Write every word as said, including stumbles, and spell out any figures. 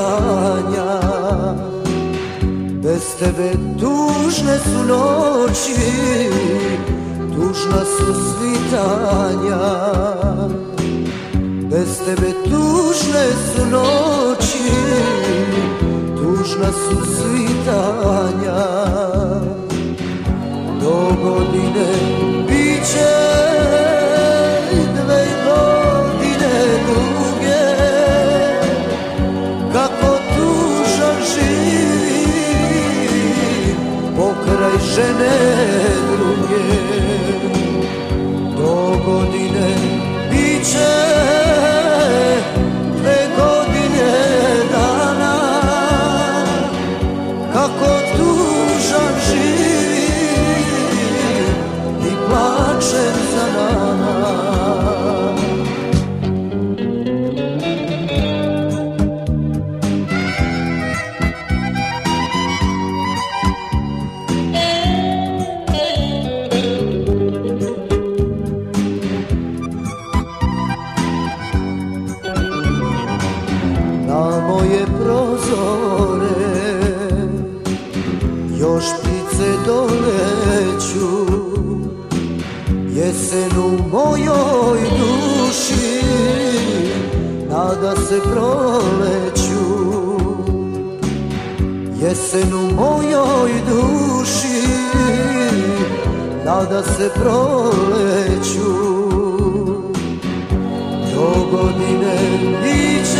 svitanja. Bez tebe tužne su noći, tužna su svitanja. Bez tebe tužne su noći, tužna su svitanja. Do godine bit će dve godine duge, kako tužan živi pokraj žene druge. Do godine bit će dve godine dana, kako tužan živi i plačem za nama. Na moje prozore još ptice doleću, jesen u mojoj duši nada se proleću. Jesen u mojoj duši nada se proleću. Do godine biće